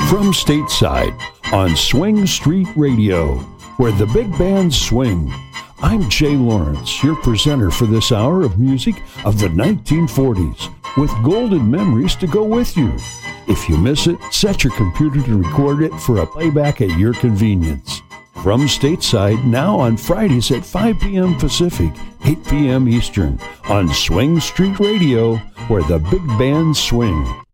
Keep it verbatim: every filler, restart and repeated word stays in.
From stateside on Swing Street Radio, where the big bands swing. I'm Jay Lawrence, your presenter for this hour of music of the nineteen forties, with golden memories to go with you. If you miss it, set your computer to record it for a playback at your convenience. From stateside, now on Fridays at five p.m. Pacific, eight p.m. Eastern, on Swing Street Radio, where the big bands swing.